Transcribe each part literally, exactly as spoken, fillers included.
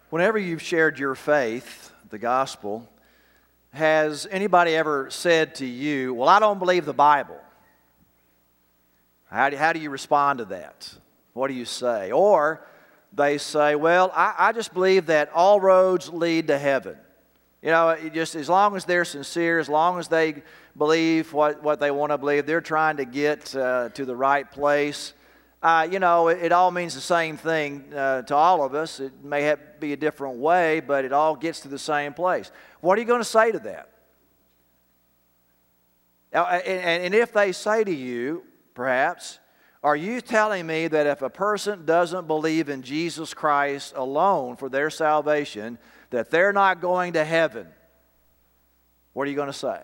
Whenever you've shared your faith, the gospel, has anybody ever said to you, well, I don't believe the Bible? How do, how do you respond to that? What do you say? Or they say, well, I, I just believe that all roads lead to heaven. You know, it just as long as they're sincere, as long as they believe what, what they want to believe, they're trying to get uh, to the right place. Uh, you know, it, it all means the same thing uh, to all of us. It may have, be a different way, but it all gets to the same place. What are you going to say to that? Now, and, and if they say to you, perhaps, are you telling me that if a person doesn't believe in Jesus Christ alone for their salvation, that they're not going to heaven? What are you going to say?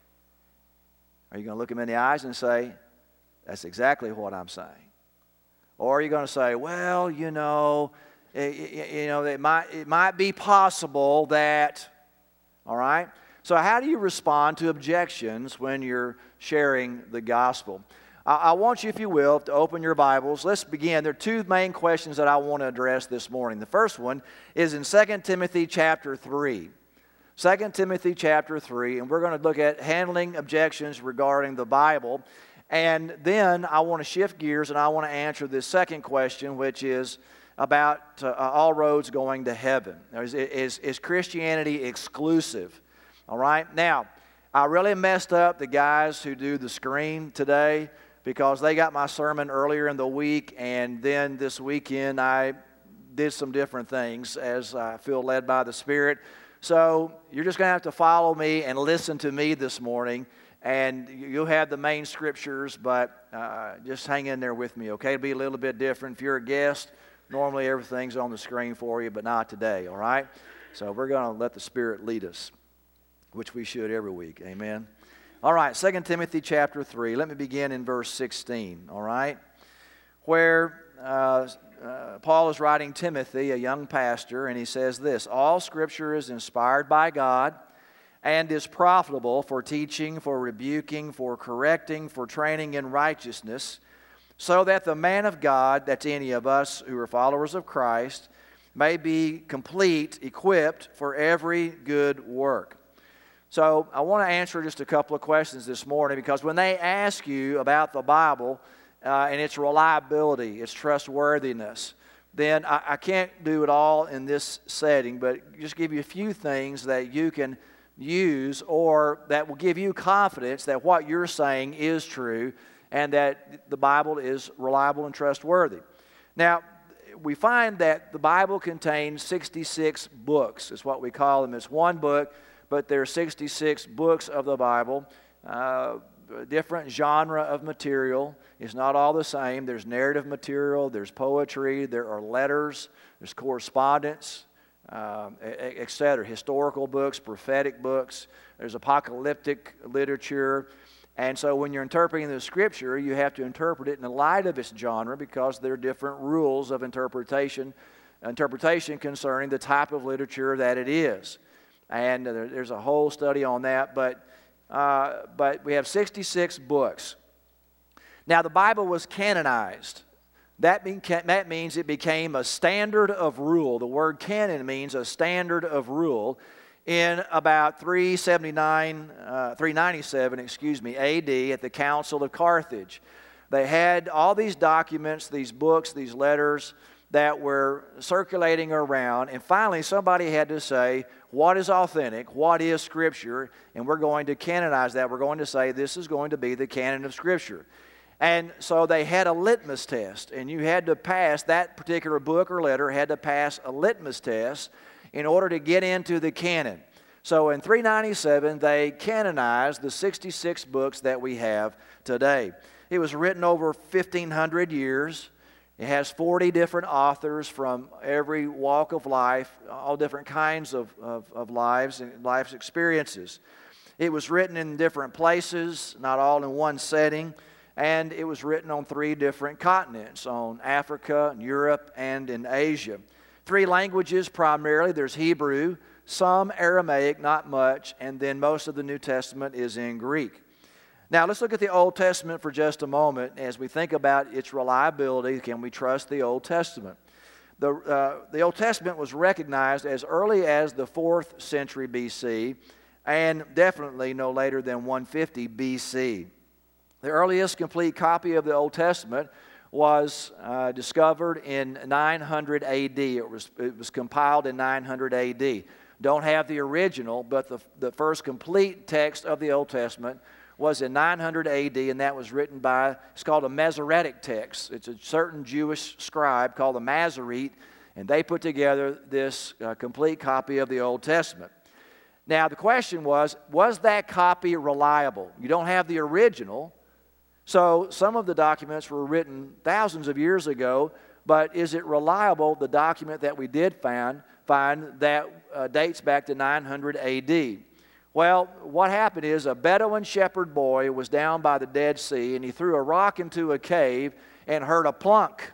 Are you going to look them in the eyes and say, that's exactly what I'm saying? Or are you going to say, well, you know, it, you know, it might, it might be possible that, all right? So how do you respond to objections when you're sharing the gospel? I, I want you, if you will, to open your Bibles. Let's begin. There are two main questions that I want to address this morning. The first one is in Second Timothy chapter three. Second Timothy chapter three, and we're going to look at handling objections regarding the Bible. And then I want to shift gears and I want to answer this second question, which is about uh, all roads going to heaven. Is, is, is Christianity exclusive? All right? Now, I really messed up the guys who do the screen today because they got my sermon earlier in the week, and then this weekend I did some different things as I feel led by the Spirit. So you're just going to have to follow me and listen to me this morning. And you'll have the main scriptures, but uh, just hang in there with me, okay? It'll be a little bit different. If you're a guest, normally everything's on the screen for you, but not today, all right? So we're going to let the Spirit lead us, which we should every week, amen? All right, Second Timothy chapter three. Let me begin in verse sixteen, all right? Where uh, uh, Paul is writing Timothy, a young pastor, and he says this, all Scripture is inspired by God, and is profitable for teaching, for rebuking, for correcting, for training in righteousness, so that the man of God, that's any of us who are followers of Christ, may be complete, equipped for every good work. So I want to answer just a couple of questions this morning, because when they ask you about the Bible uh, and its reliability, its trustworthiness, then I, I can't do it all in this setting, but just give you a few things that you can use or that will give you confidence that what you're saying is true and that the Bible is reliable and trustworthy. Now, we find that the Bible contains sixty-six books, is what we call them. It's one book, but there are sixty-six books of the Bible, uh, different genre of material. It's not all the same. There's narrative material, there's poetry, there are letters, there's correspondence, Um, et cetera, historical books, prophetic books, there's apocalyptic literature. And so when you're interpreting the Scripture, you have to interpret it in the light of its genre, because there are different rules of interpretation, interpretation concerning the type of literature that it is. And there, there's a whole study on that, but, uh, but we have sixty-six books. Now, the Bible was canonized. That, mean, that means it became a standard of rule. The word canon means a standard of rule in about three seventy-nine, uh, three ninety-seven, excuse me, A D at the Council of Carthage. They had all these documents, these books, these letters that were circulating around, and finally somebody had to say, what is authentic, what is Scripture, and we're going to canonize that. We're going to say this is going to be the canon of Scripture. And so they had a litmus test, and you had to pass, that particular book or letter had to pass a litmus test in order to get into the canon. So in three ninety-seven, they canonized the sixty-six books that we have today. It was written over fifteen hundred years. It has forty different authors from every walk of life, all different kinds of, of, of lives and life's experiences. It was written in different places, not all in one setting. And it was written on three different continents, on Africa, Europe, and in Asia. Three languages primarily. There's Hebrew, some Aramaic, not much, and then most of the New Testament is in Greek. Now let's look at the Old Testament for just a moment as we think about its reliability. Can we trust the Old Testament? The, uh, the Old Testament was recognized as early as the fourth century B C and definitely no later than one fifty B C. The earliest complete copy of the Old Testament was uh, discovered in nine hundred A D. It was, it was compiled in nine hundred A D. Don't have the original, but the, the first complete text of the Old Testament was in nine hundred A D, and that was written by, it's called a Masoretic text. It's a certain Jewish scribe called a Masorete, and they put together this uh, complete copy of the Old Testament. Now, the question was, was that copy reliable? You don't have the original, so some of the documents were written thousands of years ago, but is it reliable, the document that we did find, find that uh, dates back to nine hundred A D? Well, what happened is a Bedouin shepherd boy was down by the Dead Sea, and he threw a rock into a cave and heard a plunk.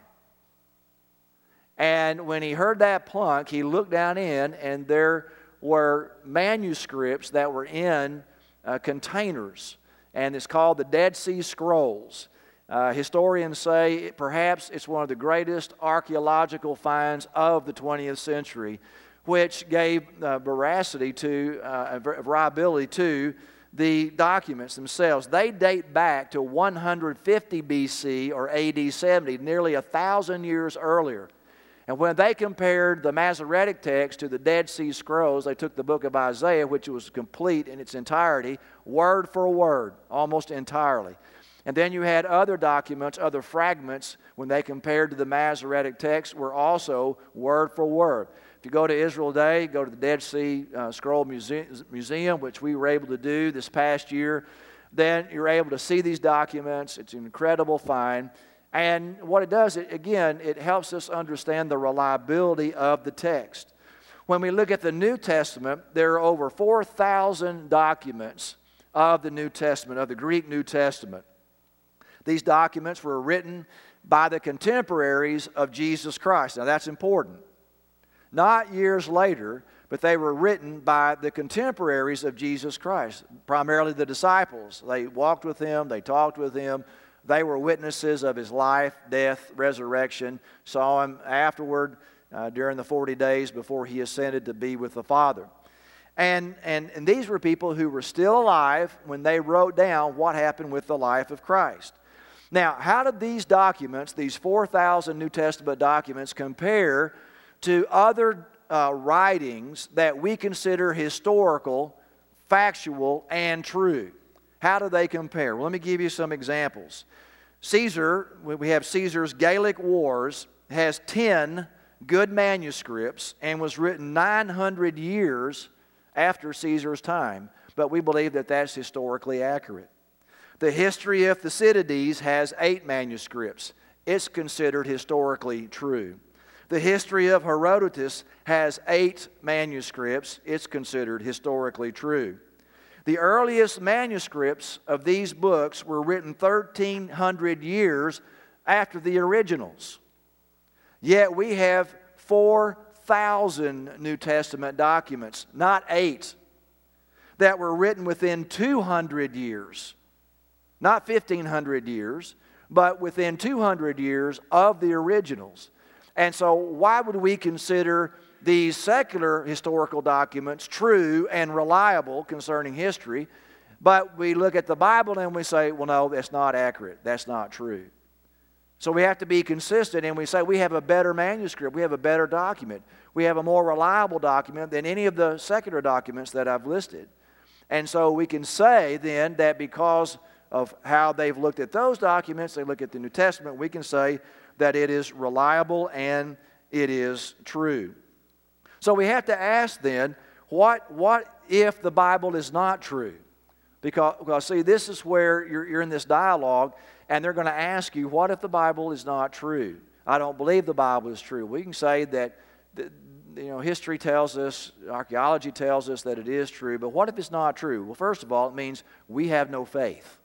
And when he heard that plunk, he looked down in, and there were manuscripts that were in uh, containers, and it's called the Dead Sea Scrolls. Uh, historians say perhaps it's one of the greatest archaeological finds of the twentieth century, which gave uh, veracity to, uh, reliability to the documents themselves. They date back to one hundred fifty B C or A D seventy, nearly a thousand years earlier. And when they compared the Masoretic text to the Dead Sea Scrolls, they took the book of Isaiah, which was complete in its entirety, word for word, almost entirely. And then you had other documents, other fragments, when they compared to the Masoretic text, were also word for word. If you go to Israel today, go to the Dead Sea uh, Scroll Muse- Museum, which we were able to do this past year, then you're able to see these documents. It's an incredible find. And what it does, it, again, it helps us understand the reliability of the text. When we look at the New Testament, there are over four thousand documents of the New Testament, of the Greek New Testament. These documents were written by the contemporaries of Jesus Christ. Now that's important. Not years later, but they were written by the contemporaries of Jesus Christ, primarily the disciples. They walked with him, they talked with him, they were witnesses of his life, death, resurrection, saw him afterward uh, during the forty days before he ascended to be with the Father. And, and, and these were people who were still alive when they wrote down what happened with the life of Christ. Now, how did these documents, these four thousand New Testament documents, compare to other uh, writings that we consider historical, factual, and true? How do they compare? Well, let me give you some examples. Caesar, we have Caesar's Gallic Wars, has ten good manuscripts and was written nine hundred years after Caesar's time, but we believe that that's historically accurate. The History of Thucydides has eight manuscripts. It's considered historically true. The History of Herodotus has eight manuscripts. It's considered historically true. The earliest manuscripts of these books were written thirteen hundred years after the originals. Yet we have four thousand New Testament documents, not eight, that were written within two hundred years. Not fifteen hundred years, but within two hundred years of the originals. And so why would we consider these secular historical documents true and reliable concerning history, but we look at the Bible and we say, well, no, that's not accurate. That's not true. So we have to be consistent, and we say we have a better manuscript. We have a better document. We have a more reliable document than any of the secular documents that I've listed. And so we can say then that because of how they've looked at those documents, they look at the New Testament, we can say that it is reliable and it is true. So we have to ask then, what, what if the Bible is not true? Because, because see, this is where you're, you're in this dialogue, and they're going to ask you, what if the Bible is not true? I don't believe the Bible is true. We can say that, that you know, history tells us, archaeology tells us that it is true, but what if it's not true? Well, first of all, it means we have no faith.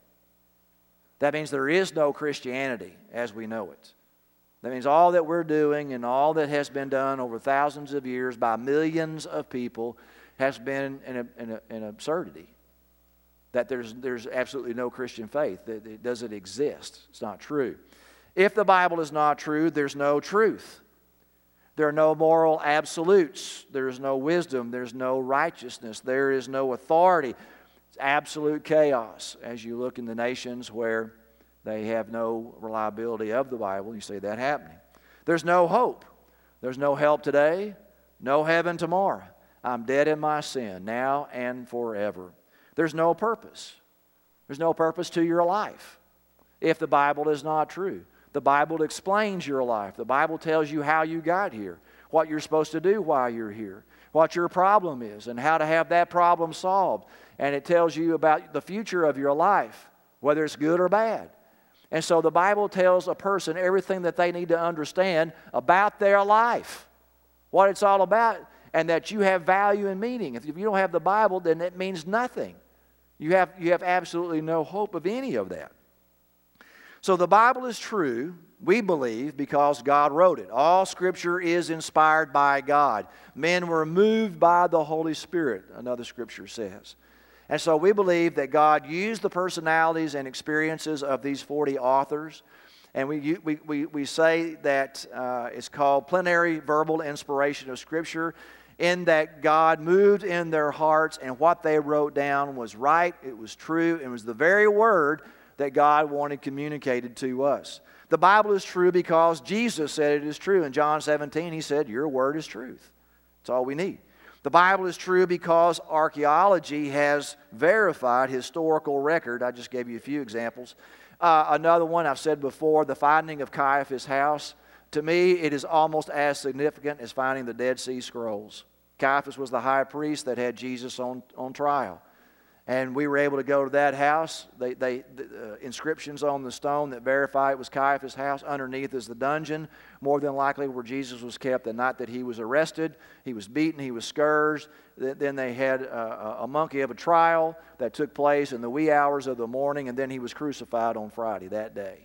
That means there is no Christianity as we know it. That means all that we're doing and all that has been done over thousands of years by millions of people has been an, an, an absurdity. That there's, there's absolutely no Christian faith. That it doesn't exist. It's not true. If the Bible is not true, there's no truth. There are no moral absolutes. There is no wisdom. There's no righteousness. There is no authority. It's absolute chaos as you look in the nations where they have no reliability of the Bible. You see that happening. There's no hope. There's no help today, no heaven tomorrow. I'm dead in my sin now and forever. There's no purpose. There's no purpose to your life if the Bible is not true. The Bible explains your life. The Bible tells you how you got here, what you're supposed to do while you're here, what your problem is, and how to have that problem solved. And it tells you about the future of your life, whether it's good or bad. And so the Bible tells a person everything that they need to understand about their life, what it's all about, and that you have value and meaning. If you don't have the Bible, then it means nothing. You have, you have absolutely no hope of any of that. So the Bible is true, we believe, because God wrote it. All Scripture is inspired by God. Men were moved by the Holy Spirit, another Scripture says. And so we believe that God used the personalities and experiences of these forty authors. And we, we, we, we say that uh, it's called plenary verbal inspiration of Scripture, in that God moved in their hearts and what they wrote down was right, it was true, it was the very word that God wanted communicated to us. The Bible is true because Jesus said it is true. In John seventeen, He said, your word is truth. That's all we need. The Bible is true because archaeology has verified historical record. I just gave you a few examples. Uh, another one I've said before, the finding of Caiaphas' house. To me, it is almost as significant as finding the Dead Sea Scrolls. Caiaphas was the high priest that had Jesus on, on trial. And we were able to go to that house. They, they, the, uh, inscriptions on the stone that verify it was Caiaphas' house. Underneath is the dungeon, more than likely where Jesus was kept the night that He was arrested. He was beaten, He was scourged. Then they had a, a monkey of a trial that took place in the wee hours of the morning, and then He was crucified on Friday that day.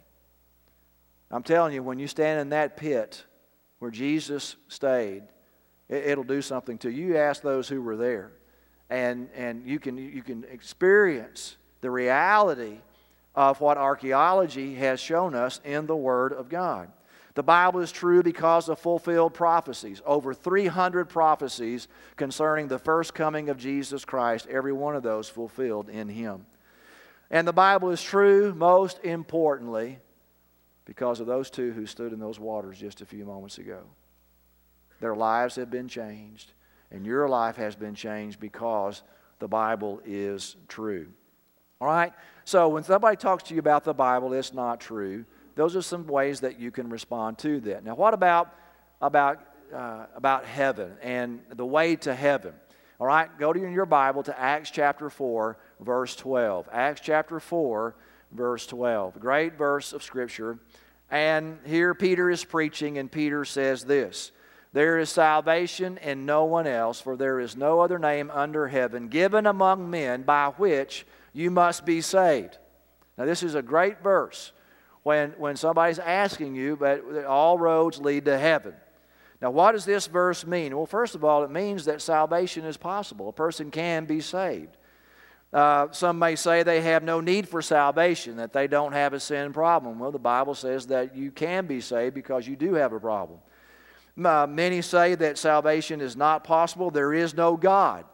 I'm telling you, when you stand in that pit where Jesus stayed, it, it'll do something to you. You ask those who were there. And, and you can, you can experience the reality of what archaeology has shown us in the Word of God. The Bible is true because of fulfilled prophecies. Over three hundred prophecies concerning the first coming of Jesus Christ, every one of those fulfilled in Him. And the Bible is true, most importantly, because of those two who stood in those waters just a few moments ago. Their lives have been changed. And your life has been changed because the Bible is true. All right? So when somebody talks to you about the Bible, it's not true. Those are some ways that you can respond to that. Now, what about, about, uh, about heaven and the way to heaven? All right? Go to your Bible to Acts chapter four, verse twelve. Acts chapter four, verse twelve. Great verse of Scripture. And here Peter is preaching, and Peter says this: there is salvation in no one else, for there is no other name under heaven given among men by which you must be saved. Now, this is a great verse when, when somebody's asking you, but all roads lead to heaven. Now, what does this verse mean? Well, first of all, it means that salvation is possible. A person can be saved. Uh, some may say they have no need for salvation, that they don't have a sin problem. Well, the Bible says that you can be saved because you do have a problem. Uh, many say that salvation is not possible. There is no God.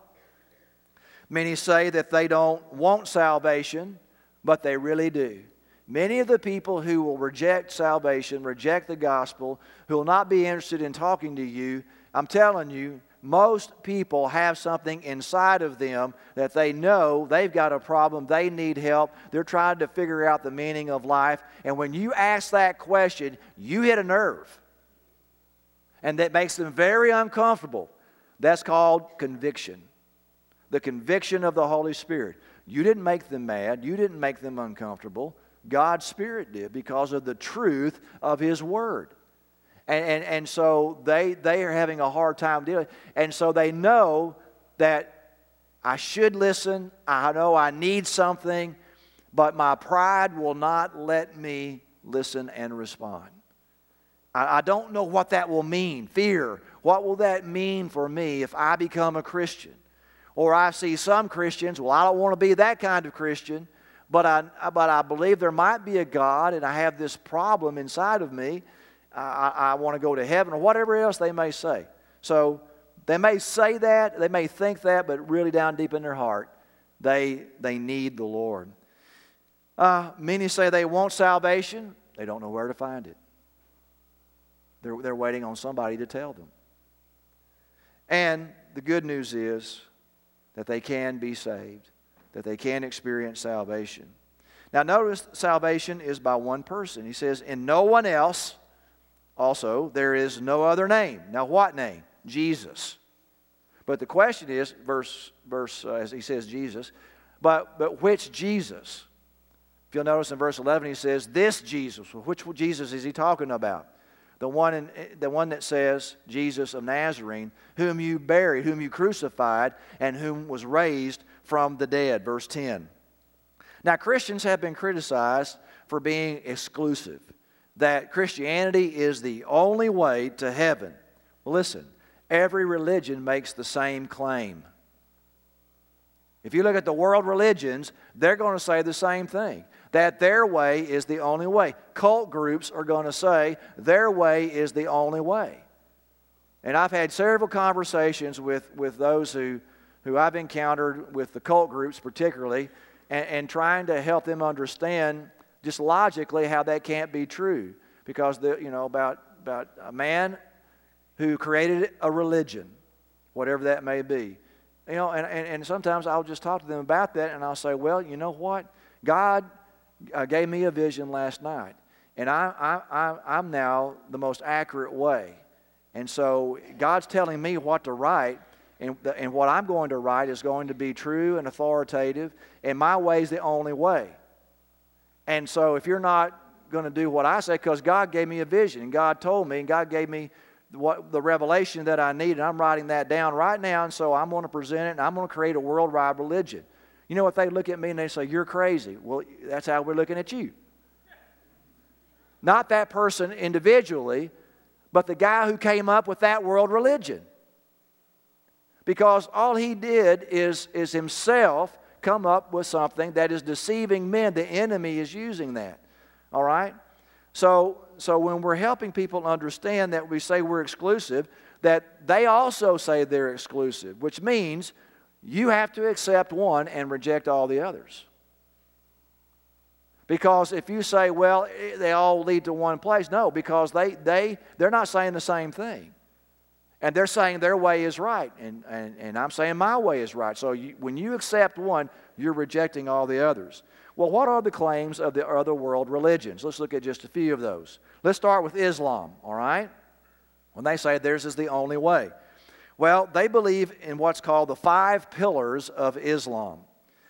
Many say that they don't want salvation, but they really do. Many of the people who will reject salvation, reject the gospel, who will not be interested in talking to you, I'm telling you, most people have something inside of them that they know they've got a problem, they need help, they're trying to figure out the meaning of life. And when you ask that question, you hit a nerve. And that makes them very uncomfortable. That's called conviction. The conviction of the Holy Spirit. You didn't make them mad. You didn't make them uncomfortable. God's Spirit did because of the truth of His Word. And, and, and so they, they are having a hard time dealing. And so they know that I should listen. I know I need something. But my pride will not let me listen and respond. I don't know what that will mean. Fear. What will that mean for me if I become a Christian? Or I see some Christians, well, I don't want to be that kind of Christian, but I, but I believe there might be a God, and I have this problem inside of me, I, I, I want to go to heaven, or whatever else they may say. So they may say that, they may think that, but really down deep in their heart, they, they need the Lord. Uh, many say they want salvation. They don't know where to find it. They're, they're waiting on somebody to tell them. And the good news is that they can be saved, that they can experience salvation. Now notice salvation is by one person. He says, in no one else also there is no other name. Now what name? Jesus. But the question is, verse, verse uh, as he says Jesus, but, but which Jesus? If you'll notice in verse eleven he says, this Jesus. Well, which Jesus is he talking about? The one, in, the one that says, Jesus of Nazarene, whom you buried, whom you crucified, and whom was raised from the dead. Verse ten. Now, Christians have been criticized for being exclusive, that Christianity is the only way to heaven. Well, listen, every religion makes the same claim. If you look at the world religions, they're going to say the same thing, that their way is the only way. Cult groups are going to say their way is the only way. And I've had several conversations with, with those who, who I've encountered with the cult groups particularly, and, and trying to help them understand just logically how that can't be true. Because, the, you know, about, about a man who created a religion, whatever that may be. You know, and, and, and sometimes I'll just talk to them about that, and I'll say, well, you know what? God uh, gave me a vision last night, and I, I, I, I'm now the most accurate way. And so God's telling me what to write, and, the, and what I'm going to write is going to be true and authoritative, and my way is the only way. And so if you're not going to do what I say, because God gave me a vision, and God told me, and God gave me what the revelation that I need, and I'm writing that down right now, and so I'm going to present it, and I'm going to create a worldwide religion. You know what? They look at me and they say, you're crazy. Well, that's how we're looking at you. Not that person individually, but the guy who came up with that world religion. Because all he did is, is himself come up with something that is deceiving men. The enemy is using that. All right? So, so when we're helping people understand that we say we're exclusive, that they also say they're exclusive, which means you have to accept one and reject all the others. Because if you say, well, they all lead to one place, no, because they, they, they're not saying the same thing. And they're saying their way is right, and, and, and I'm saying my way is right. So you, when you accept one, you're rejecting all the others. Well, what are the claims of the other world religions? Let's look at just a few of those. Let's start with Islam, all right? When they say theirs is the only way. Well, they believe in what's called the five pillars of Islam.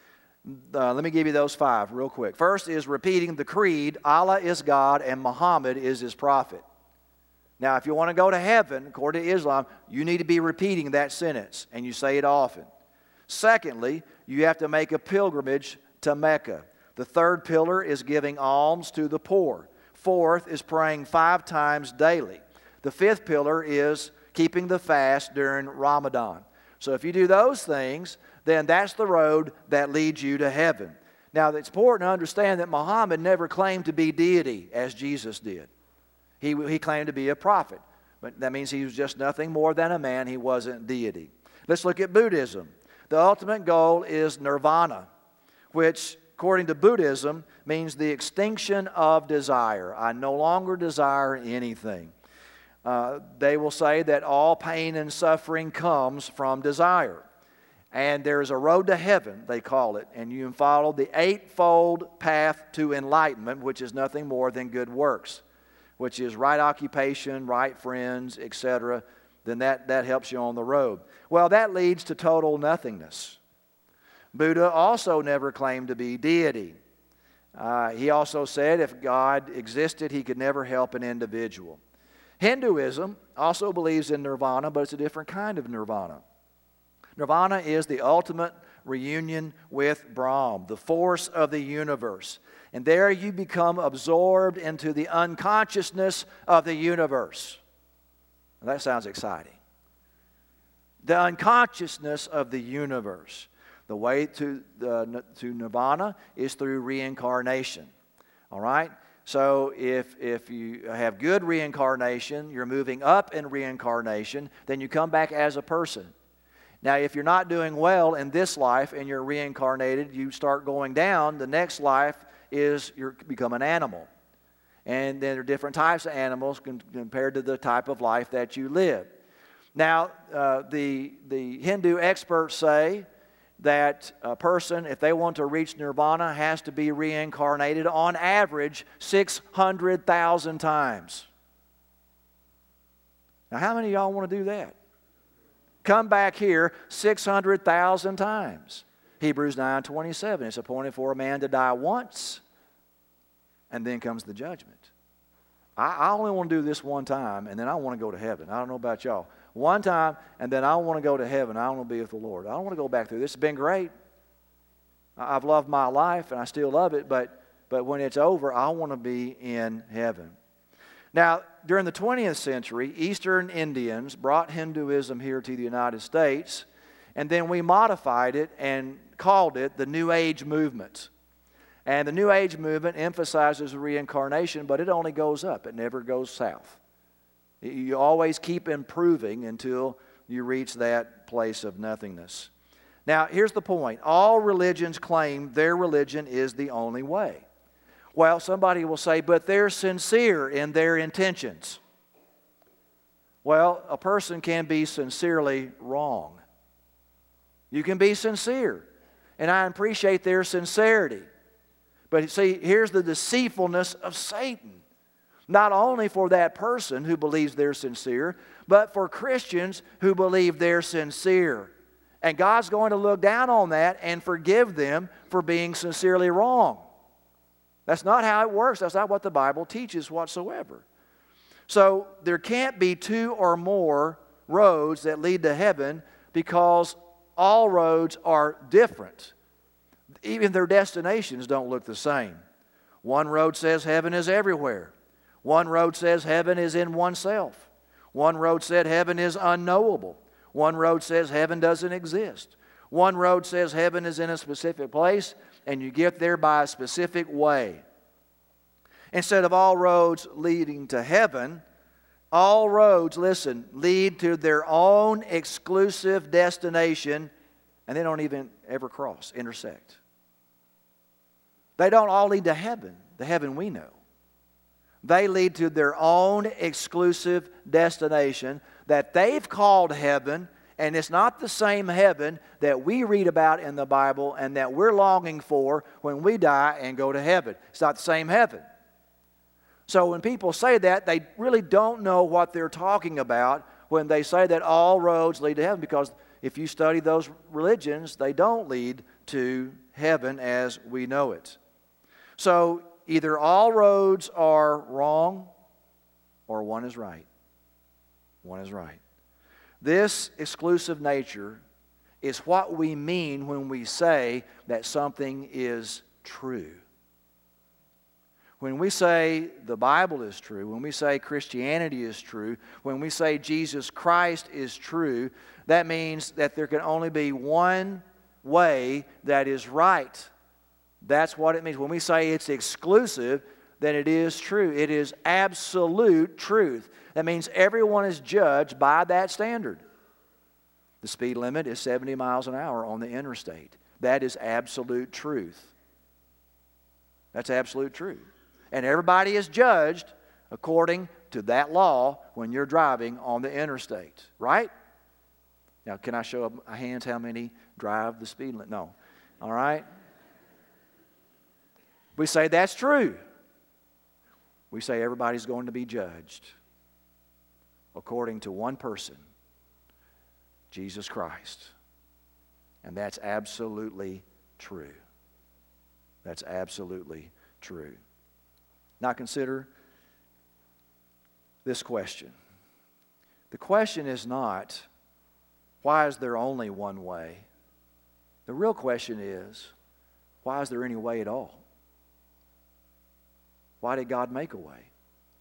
Uh, let me give you those five real quick. First is repeating the creed, Allah is God and Muhammad is his prophet. Now, if you want to go to heaven, according to Islam, you need to be repeating that sentence, and you say it often. Secondly, you have to make a pilgrimage to Mecca. The third pillar is giving alms to the poor. Fourth is praying five times daily. The fifth pillar is keeping the fast during Ramadan. So if you do those things, then that's the road that leads you to heaven. Now, it's important to understand that Muhammad never claimed to be deity as Jesus did. He, he claimed to be a prophet, but that means he was just nothing more than a man. He wasn't deity. Let's look at Buddhism. The ultimate goal is nirvana, which, according to Buddhism, means the extinction of desire. I no longer desire anything. Uh, they will say that all pain and suffering comes from desire. And there's a road to heaven, they call it, and you follow the eightfold path to enlightenment, which is nothing more than good works, which is right occupation, right friends, et cetera. Then that, that helps you on the road. Well, that leads to total nothingness. Buddha also never claimed to be deity. Uh, he also said if God existed, he could never help an individual. Hinduism also believes in nirvana, but it's a different kind of nirvana. Nirvana is the ultimate reunion with Brahm, the force of the universe. And there you become absorbed into the unconsciousness of the universe. Now, that sounds exciting. The unconsciousness of the universe. The way to, uh, to nirvana is through reincarnation. All right? So if, if you have good reincarnation, you're moving up in reincarnation, then you come back as a person. Now, if you're not doing well in this life and you're reincarnated, you start going down. The next life is you become an animal. And then there are different types of animals compared to the type of life that you live. Now, uh, the, the Hindu experts say that a person, if they want to reach nirvana, has to be reincarnated on average six hundred thousand times. Now, how many of y'all want to do that? Come back here six hundred thousand times. Hebrews nine twenty-seven, it's appointed for a man to die once, and then comes the judgment. I, I only want to do this one time, and then I want to go to heaven. I don't know about y'all. One time, and then I want to go to heaven. I want to be with the Lord. I don't want to go back through this. It's been great. I've loved my life, and I still love it, but, but when it's over, I want to be in heaven. Now, during the twentieth century, Eastern Indians brought Hinduism here to the United States, and then we modified it and called it the New Age movement. And the New Age movement emphasizes reincarnation, but it only goes up. It never goes south. You always keep improving until you reach that place of nothingness. Now, here's the point. All religions claim their religion is the only way. Well, somebody will say, but they're sincere in their intentions. Well, a person can be sincerely wrong. You can be sincere, and I appreciate their sincerity. But see, here's the deceitfulness of Satan. Not only for that person who believes they're sincere, but for Christians who believe they're sincere. And God's going to look down on that and forgive them for being sincerely wrong. That's not how it works. That's not what the Bible teaches whatsoever. So there can't be two or more roads that lead to heaven because all roads are different. Even their destinations don't look the same. One road says heaven is everywhere. One road says heaven is in oneself. One road said heaven is unknowable. One road says heaven doesn't exist. One road says heaven is in a specific place and you get there by a specific way. Instead of all roads leading to heaven, all roads, listen, lead to their own exclusive destination, and they don't even ever cross, intersect. They don't all lead to heaven, the heaven we know. They lead to their own exclusive destination that they've called heaven, and it's not the same heaven that we read about in the Bible and that we're longing for when we die and go to heaven. It's not the same heaven. So when people say that, they really don't know what they're talking about when they say that all roads lead to heaven, because if you study those religions, they don't lead to heaven as we know it. So either all roads are wrong or one is right. One is right. This exclusive nature is what we mean when we say that something is true. When we say the Bible is true, when we say Christianity is true, when we say Jesus Christ is true, that means that there can only be one way that is right. That's what it means. When we say it's exclusive, then it is true. It is absolute truth. That means everyone is judged by that standard. The speed limit is seventy miles an hour on the interstate. That is absolute truth. That's absolute truth. And everybody is judged according to that law when you're driving on the interstate, right? Now, can I show up my hands how many drive the speed limit? No. All right? We say that's true. We say everybody's going to be judged according to one person, Jesus Christ. And that's absolutely true. That's absolutely true. Now consider this question. The question is not, why is there only one way? The real question is, why is there any way at all? Why did God make a way?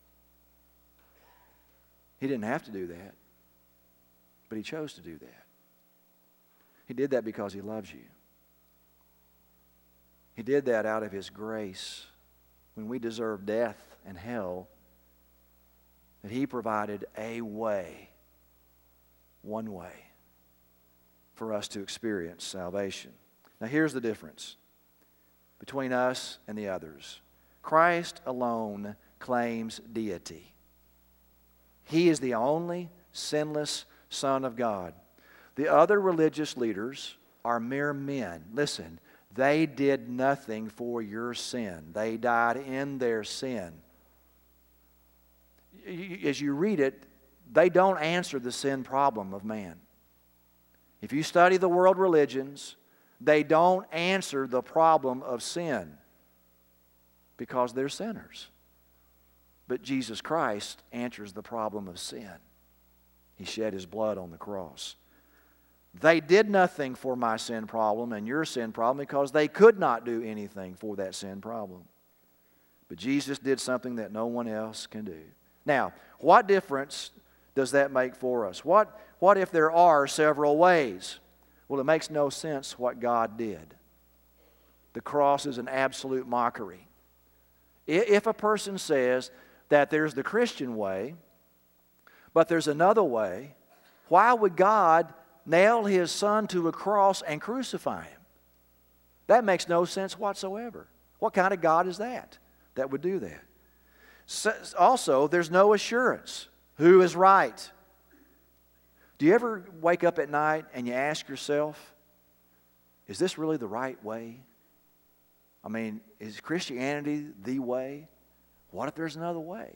He didn't have to do that, but He chose to do that. He did that because He loves you. He did that out of His grace when we deserve death and hell, that He provided a way, one way, for us to experience salvation. Now here's the difference between us and the others. Christ alone claims deity. He is the only sinless Son of God. The other religious leaders are mere men. Listen, they did nothing for your sin. They died in their sin. As you read it, they don't answer the sin problem of man. If you study the world religions, they don't answer the problem of sin because they're sinners. But Jesus Christ answers the problem of sin. He shed His blood on the cross. They did nothing for my sin problem and your sin problem because they could not do anything for that sin problem. But Jesus did something that no one else can do. Now, what difference does that make for us? What, what if there are several ways? Well, it makes no sense what God did. The cross is an absolute mockery. If a person says that there's the Christian way, but there's another way, why would God nail His Son to a cross and crucify Him? That makes no sense whatsoever. What kind of God is that that would do that? So, also, there's no assurance. Who is right? Do you ever wake up at night and you ask yourself, is this really the right way? I mean, is Christianity the way? What if there's another way?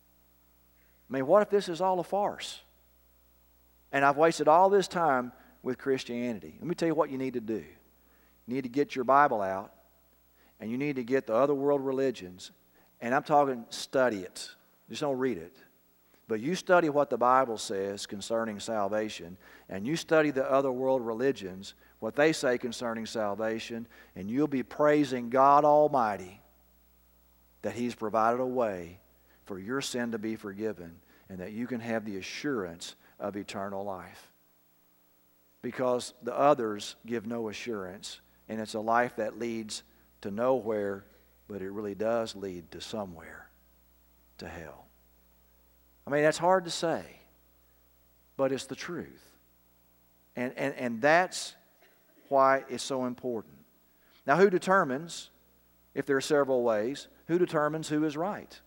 I mean, what if this is all a farce? And I've wasted all this time with Christianity. Let me tell you what you need to do. You need to get your Bible out, and you need to get the other world religions, and I'm talking study it. Just don't read it. But you study what the Bible says concerning salvation, and you study the other world religions, what they say concerning salvation, and you'll be praising God Almighty that He's provided a way for your sin to be forgiven and that you can have the assurance of eternal life. Because the others give no assurance, and it's a life that leads to nowhere, but it really does lead to somewhere, to hell. I mean, that's hard to say, but it's the truth. And, and, and that's why it's so important. Now, who determines, if there are several ways, who determines who is right?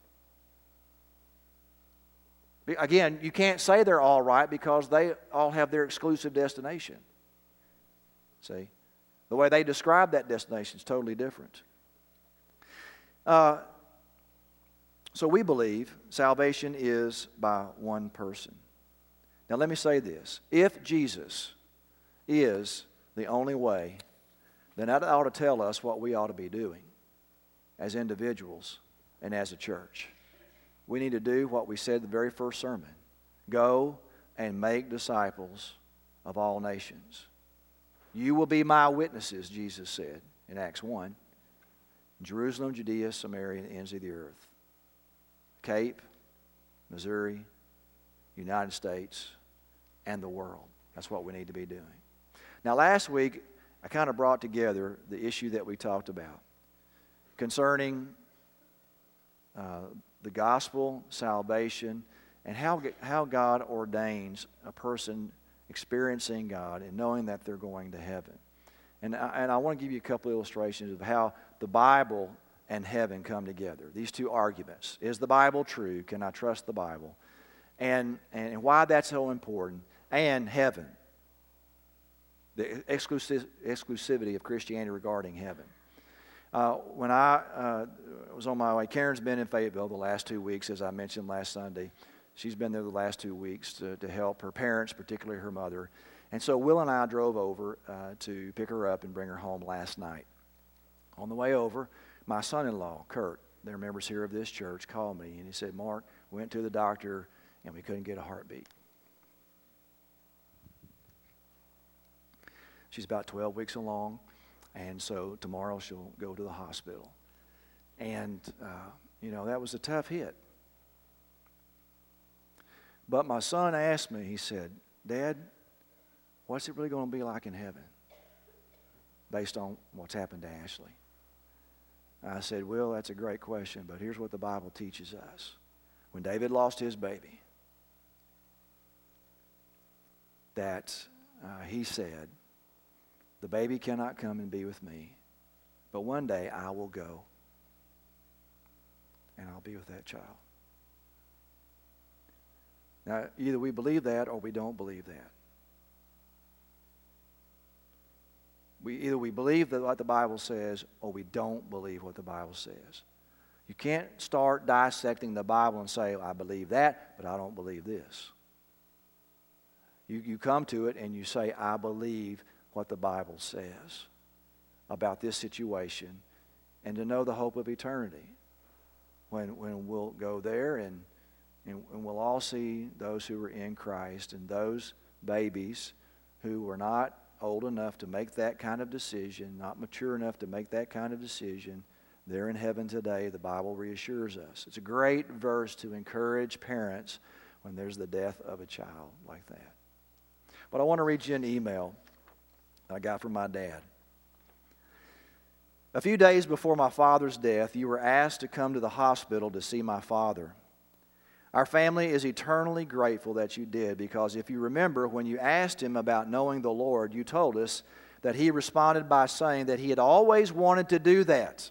Again, you can't say they're all right because they all have their exclusive destination. See? The way they describe that destination is totally different. Uh, so we believe salvation is by one person. Now let me say this. If Jesus is the only way, then that ought to tell us what we ought to be doing as individuals and as a church. We need to do what we said in the very first sermon. Go and make disciples of all nations. You will be my witnesses, Jesus said in Acts one. Jerusalem, Judea, Samaria, and the ends of the earth. Cape, Missouri, United States, and the world. That's what we need to be doing. Now last week, I kind of brought together the issue that we talked about concerning uh, the gospel, salvation, and how, how God ordains a person experiencing God and knowing that they're going to heaven. And I, and I want to give you a couple illustrations of how the Bible and heaven come together. These two arguments. Is the Bible true? Can I trust the Bible? And, and why that's so important. And heaven. The exclusiv- exclusivity of Christianity regarding heaven. Uh, when I uh, was on my way, Karen's been in Fayetteville the last two weeks, as I mentioned last Sunday. She's been there the last two weeks to, to help her parents, particularly her mother. And so Will and I drove over uh, to pick her up and bring her home last night. On the way over, my son-in-law, Kurt, they're members here of this church, called me and he said, Mark, we went to the doctor and we couldn't get a heartbeat. She's about twelve weeks along, and so tomorrow she'll go to the hospital. And, uh, you know, that was a tough hit. But my son asked me, he said, Dad, what's it really going to be like in heaven based on what's happened to Ashley? I said, well, that's a great question, but here's what the Bible teaches us. When David lost his baby, that uh, he said, the baby cannot come and be with me, but one day I will go and I'll be with that child. Now, either we believe that or we don't believe that. We, either we believe that what the Bible says or we don't believe what the Bible says. You can't start dissecting the Bible and say, I believe that, but I don't believe this. You, you come to it and you say, I believe what the Bible says about this situation, and to know the hope of eternity. When, when we'll go there and, and, and we'll all see those who are in Christ, and those babies who were not old enough to make that kind of decision, not mature enough to make that kind of decision, they're in heaven today. The Bible reassures us. It's a great verse to encourage parents when there's the death of a child like that. But I want to read you an email I got from my dad. A few days before my father's death, you were asked to come to the hospital to see my father. Our family is eternally grateful that you did, because if you remember, when you asked him about knowing the Lord, you told us that he responded by saying that he had always wanted to do that.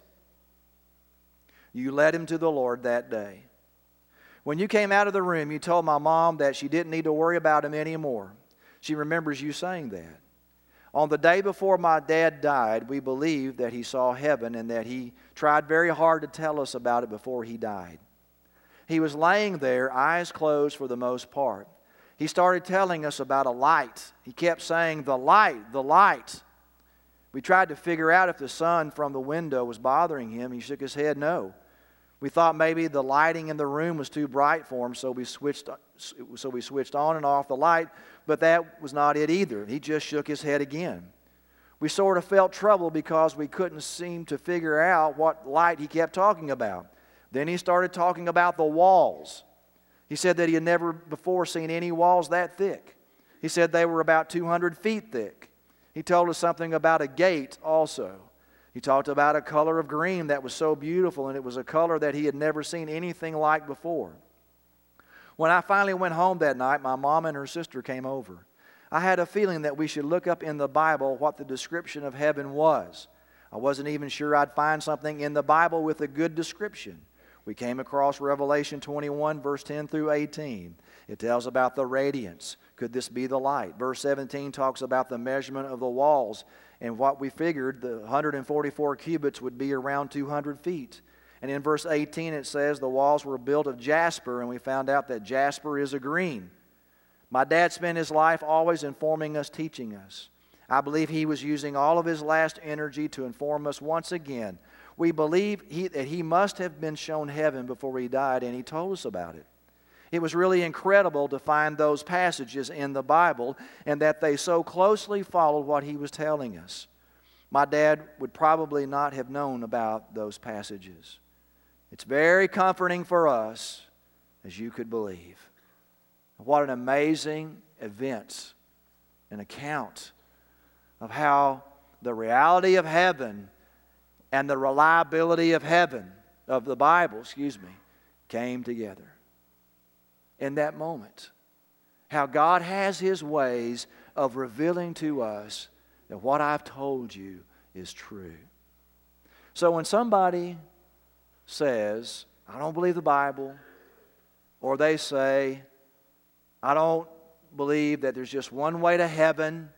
You led him to the Lord that day. When you came out of the room, you told my mom that she didn't need to worry about him anymore. She remembers you saying that. On the day before my dad died, we believed that he saw heaven and that he tried very hard to tell us about it before he died. He was laying there, eyes closed for the most part. He started telling us about a light. He kept saying, the light, the light. We tried to figure out if the sun from the window was bothering him. He shook his head no. We thought maybe the lighting in the room was too bright for him, so we switched, so we switched on and off the light, but that was not it either. He just shook his head again. We sort of felt trouble because we couldn't seem to figure out what light he kept talking about. Then he started talking about the walls. He said that he had never before seen any walls that thick. He said they were about two hundred feet thick. He told us something about a gate also. He talked about a color of green that was so beautiful, and it was a color that he had never seen anything like before. When I finally went home that night, my mom and her sister came over. I had a feeling that we should look up in the Bible what the description of heaven was. I wasn't even sure I'd find something in the Bible with a good description. We came across Revelation twenty-one, verse ten through eighteen. It tells about the radiance. Could this be the light? Verse seventeen talks about the measurement of the walls, and what we figured, the one hundred forty-four cubits would be around two hundred feet. And in verse eighteen it says the walls were built of jasper, and we found out that jasper is a green. My dad spent his life always informing us, teaching us. I believe he was using all of his last energy to inform us once again. We believe he, that he must have been shown heaven before he died, and he told us about it. It was really incredible to find those passages in the Bible and that they so closely followed what he was telling us. My dad would probably not have known about those passages. It's very comforting for us, as you could believe. What an amazing event, an account of how the reality of heaven and the reliability of heaven, of the Bible, excuse me, came together in that moment. How God has His ways of revealing to us that what I've told you is true. So when somebody says, I don't believe the Bible, or they say, I don't believe that there's just one way to heaven,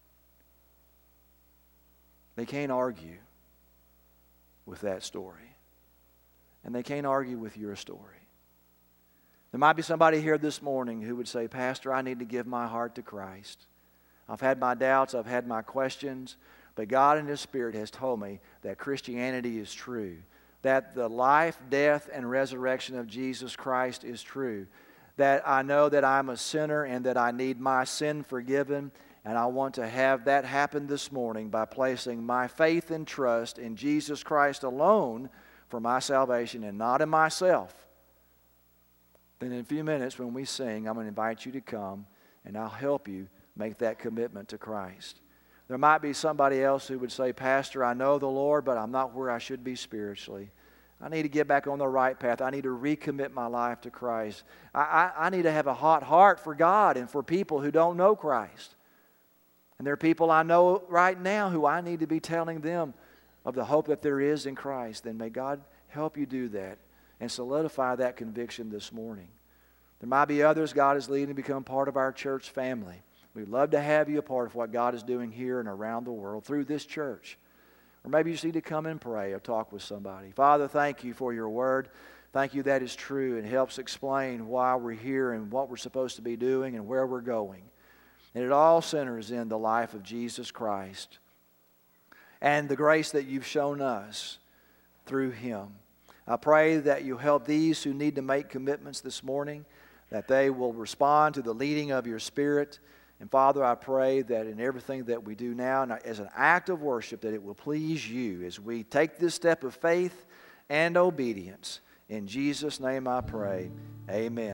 they can't argue with that story. And they can't argue with your story. There might be somebody here this morning who would say, Pastor, I need to give my heart to Christ. I've had my doubts, I've had my questions, but God in His Spirit has told me that Christianity is true, that the life, death, and resurrection of Jesus Christ is true, that I know that I'm a sinner and that I need my sin forgiven, and I want to have that happen this morning by placing my faith and trust in Jesus Christ alone for my salvation and not in myself. Then in a few minutes when we sing, I'm going to invite you to come and I'll help you make that commitment to Christ. There might be somebody else who would say, Pastor, I know the Lord, but I'm not where I should be spiritually. I need to get back on the right path. I need to recommit my life to Christ. I, I, I need to have a hot heart for God and for people who don't know Christ. And there are people I know right now who I need to be telling them of the hope that there is in Christ. Then may God help you do that and solidify that conviction this morning. There might be others God is leading to become part of our church family. We'd love to have you a part of what God is doing here and around the world through this church. Or maybe you just need to come and pray or talk with somebody. Father, thank you for your word. Thank you that is true and helps explain why we're here and what we're supposed to be doing and where we're going. And it all centers in the life of Jesus Christ and the grace that you've shown us through Him. I pray that you help these who need to make commitments this morning, that they will respond to the leading of your Spirit. And Father, I pray that in everything that we do now, and as an act of worship, that it will please you as we take this step of faith and obedience. In Jesus' name I pray, amen.